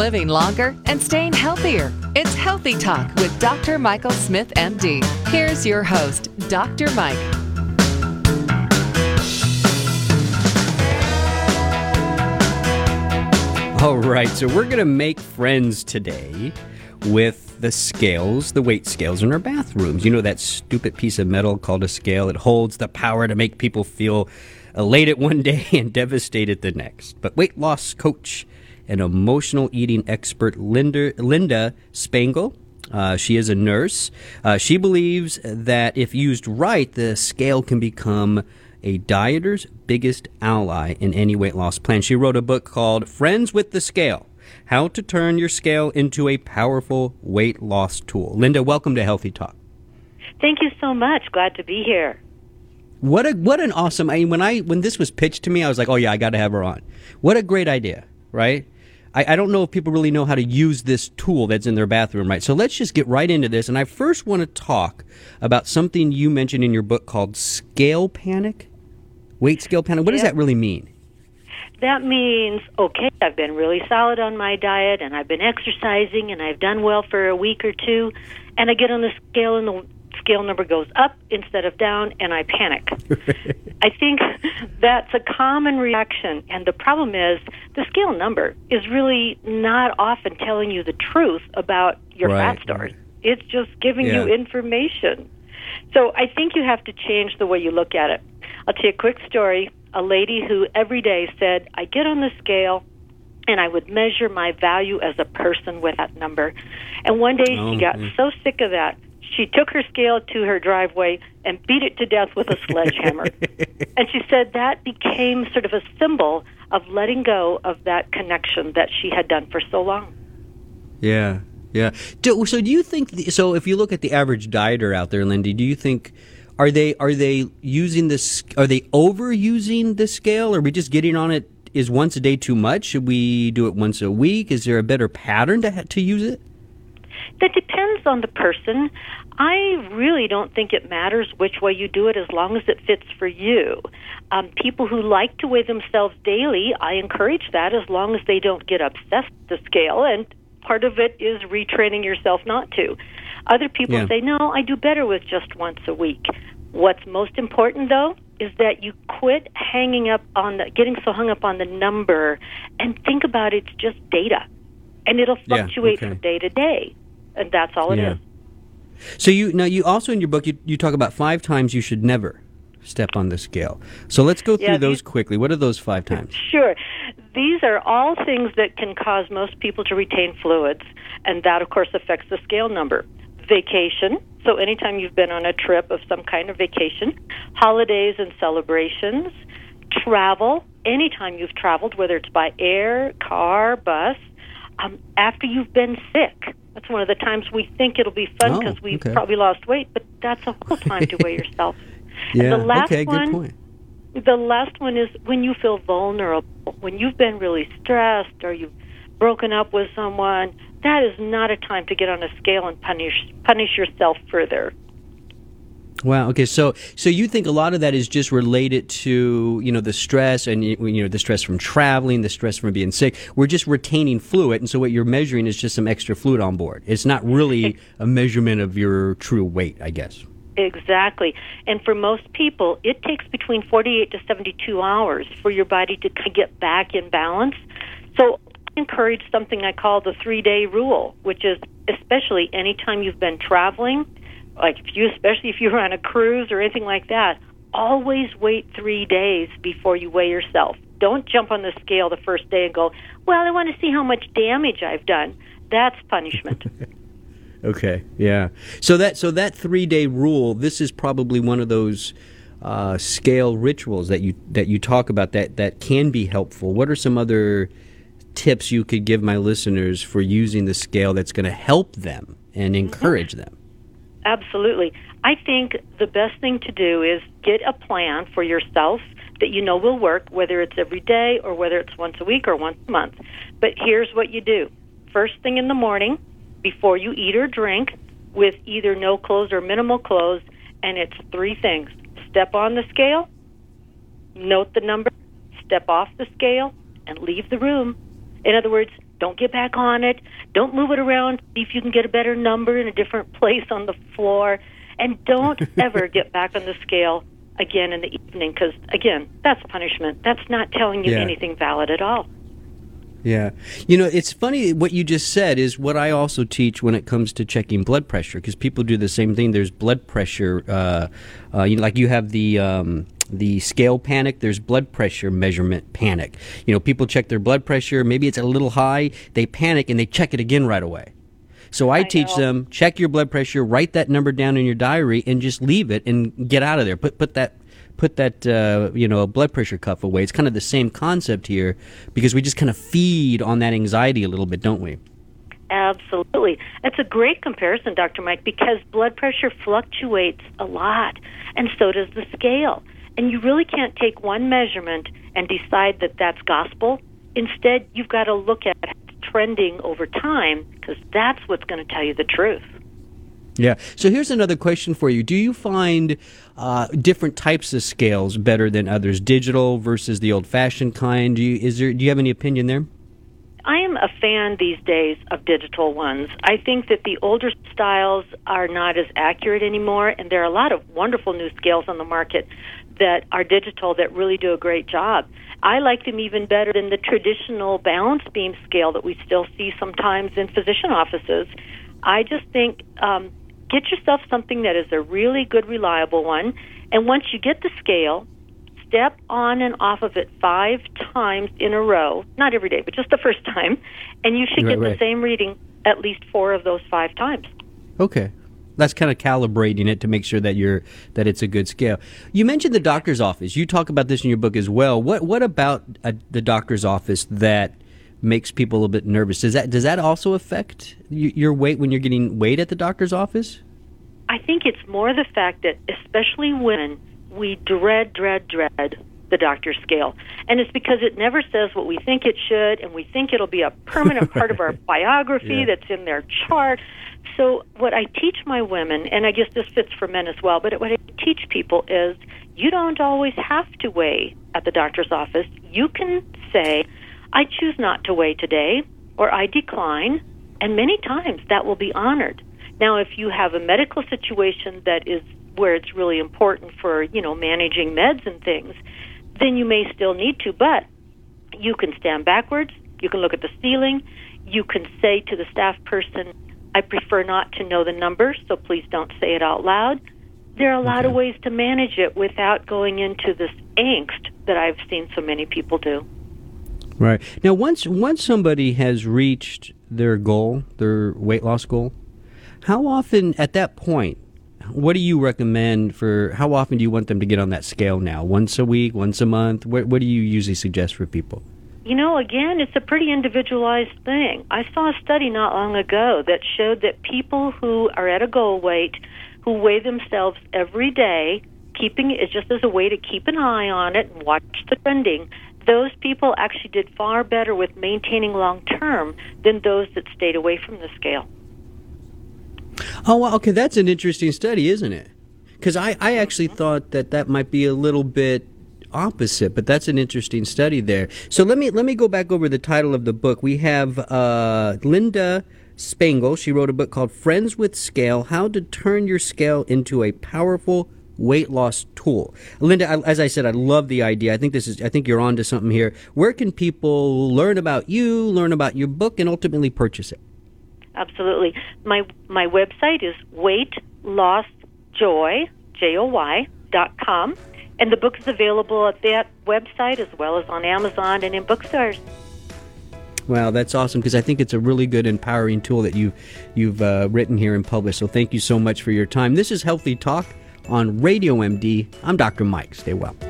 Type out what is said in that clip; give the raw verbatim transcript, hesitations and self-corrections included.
living longer and staying healthier. It's Healthy Talk with Doctor Michael Smith, M D. Here's your host, Doctor Mike. All right, so we're going to make friends today with the scales, the weight scales in our bathrooms. You know that stupid piece of metal called a scale? It holds the power to make people feel elated one day and devastated the next. But weight loss coach and emotional eating expert Linda, Linda Spangle, uh, she is a nurse. Uh, she believes that if used right, the scale can become a dieter's biggest ally in any weight loss plan. She wrote a book called Friends with the Scale, How to Turn Your Scale into a Powerful Weight Loss Tool. Linda, welcome to Healthy Talk. Thank you so much. Glad to be here. What a what an awesome, I mean, when I when this was pitched to me, I was like, oh yeah, I got to have her on. What a great idea, right? I, I don't know if people really know how to use this tool that's in their bathroom, right? So let's just get right into this. And I first want to talk about something you mentioned in your book called scale panic, weight scale panic. What does Yep. that really mean? That means, okay, I've been really solid on my diet, and I've been exercising, and I've done well for a week or two, and I get on the scale, and the scale number goes up instead of down, and I panic. I think that's a common reaction, and the problem is the scale number is really not often telling you the truth about your Right, fat stores. right. It's just giving Yeah. you information. So I think you have to change the way you look at it. I'll tell you a quick story. A lady who every day said, I get on the scale and I would measure my value as a person with that number. And one day Oh, she got yeah. so sick of that, she took her scale to her driveway and beat it to death with a sledgehammer. And she said that became sort of a symbol of letting go of that connection that she had done for so long. Yeah, yeah. Do, so do you think, the, so if you look at the average dieter out there, Lindy, do you think, are they are they using this, are they overusing the scale? Are we just getting on it, is once a day too much? Should we do it once a week? Is there a better pattern to ha- to use it? That depends on the person. I really don't think it matters which way you do it as long as it fits for you. Um, people who like to weigh themselves daily, I encourage that as long as they don't get obsessed with the scale, and part of it is retraining yourself not to. Other people Yeah. say, no, I do better with just once a week. What's most important, though, is that you quit hanging up on the, getting so hung up on the number and think about it's just data. And it'll Yeah, fluctuate okay. from day to day. And that's all it Yeah. is. So you now you also in your book you, you talk about five times you should never step on the scale. So let's go through Yeah, those these- quickly. What are those five times? Sure. These are all things that can cause most people to retain fluids, and that, of course, affects the scale number. Vacation, so anytime you've been on a trip of some kind of vacation. Holidays and celebrations. Travel, anytime you've traveled, whether it's by air, car, bus. Um, after you've been sick. That's one of the times we think it'll be fun Oh, because we've okay. probably lost weight, but that's a whole time to weigh yourself. Yeah. And the last okay. one, Good point. The last one is when you feel vulnerable, when you've been really stressed or you've broken up with someone. That is not a time to get on a scale and punish punish yourself further. Wow. Okay. So, so you think a lot of that is just related to, you know, the stress and, you you know, the stress from traveling, the stress from being sick. We're just retaining fluid. And so what you're measuring is just some extra fluid on board. It's not really a measurement of your true weight, I guess. Exactly. And for most people, it takes between forty-eight to seventy-two hours for your body to kind of get back in balance. So I encourage something I call the three-day rule, which is especially anytime you've been traveling, like if you, especially if you're on a cruise or anything like that, always wait three days before you weigh yourself. Don't jump on the scale the first day and go, well, I want to see how much damage I've done. That's punishment. Okay. Yeah. So that so that three day rule. This is probably one of those uh, scale rituals that you that you talk about that that can be helpful. What are some other tips you could give my listeners for using the scale that's going to help them and encourage them? Absolutely. I think the best thing to do is get a plan for yourself that you know will work, whether it's every day or whether it's once a week or once a month. But here's what you do. First thing in the morning, before you eat or drink, with either no clothes or minimal clothes, and it's three things. Step on the scale, note the number, step off the scale, and leave the room. In other words, Don't get back on it. Don't move it around. See if you can get a better number in a different place on the floor. And don't ever get back on the scale again in the evening because, again, that's punishment. That's not telling you yeah. anything valid at all. Yeah. You know, it's funny what you just said is what I also teach when it comes to checking blood pressure because people do the same thing. There's blood pressure, uh, uh, you know, like you have the... Um, the scale panic, there's blood pressure measurement panic. You know, people check their blood pressure, maybe it's a little high, they panic and they check it again right away. So I, I teach know. them, check your blood pressure, write that number down in your diary and just leave it and get out of there. Put put that put that uh, you know, blood pressure cuff away. It's kind of the same concept here because we just kind of feed on that anxiety a little bit, don't we? Absolutely. That's a great comparison, Doctor Mike, because blood pressure fluctuates a lot, and so does the scale. And you really can't take one measurement and decide that that's gospel. Instead, you've got to look at trending over time because that's what's going to tell you the truth. Yeah. So here's another question for you. Do you find uh, different types of scales better than others, digital versus the old-fashioned kind? Do you, is there, do you have any opinion there? I am a fan these days of digital ones. I think that the older styles are not as accurate anymore, and there are a lot of wonderful new scales on the market that are digital that really do a great job. I like them even better than the traditional balance beam scale that we still see sometimes in physician offices. I just think um, get yourself something that is a really good, reliable one, and once you get the scale, step on and off of it five times in a row, not every day, but just the first time, and you should right, get right. the same reading at least four of those five times. Okay. That's kind of calibrating it to make sure that you're that it's a good scale. You mentioned the doctor's office. You talk about this in your book as well. What what about a, the doctor's office that makes people a little bit nervous? Does that does that also affect y- your weight when you're getting weighed at the doctor's office? I think it's more the fact that, especially women, we dread, dread, dread the doctor's scale. And it's because it never says what we think it should, and we think it'll be a permanent part of our biography yeah. that's in their chart. So what I teach my women, and I guess this fits for men as well, but what I teach people is you don't always have to weigh at the doctor's office. You can say, I choose not to weigh today, or I decline, and many times that will be honored. Now, if you have a medical situation that is where it's really important for, you know, managing meds and things, then you may still need to, but you can stand backwards, you can look at the ceiling, you can say to the staff person, I prefer not to know the numbers, so please don't say it out loud. There are a lot okay. of ways to manage it without going into this angst that I've seen so many people do. Right. Now, once once somebody has reached their goal, their weight loss goal, how often at that point, what do you recommend for, how often do you want them to get on that scale now? Once a week, once a month? What, what do you usually suggest for people? You know, again, it's a pretty individualized thing. I saw a study not long ago that showed that people who are at a goal weight, who weigh themselves every day, keeping it just as a way to keep an eye on it and watch the trending, those people actually did far better with maintaining long term than those that stayed away from the scale. Oh, well, okay, that's an interesting study, isn't it? Because I, I actually thought that that might be a little bit opposite, but that's an interesting study there. So let me let me go back over the title of the book. We have uh, Linda Spangle. She wrote a book called Friends with Scale, How to Turn Your Scale into a Powerful Weight Loss Tool. Linda, I, as I said, I love the idea. I think this is I think you're onto something here. Where can people learn about you, learn about your book, and ultimately purchase it? Absolutely. My my website is weight loss joy, J O Y, dot com. And the book is available at that website as well as on Amazon and in bookstores. Wow, that's awesome, because I think it's a really good, empowering tool that you've, you've uh, written here and published. So thank you so much for your time. This is Healthy Talk on Radio M D. I'm Doctor Mike. Stay well.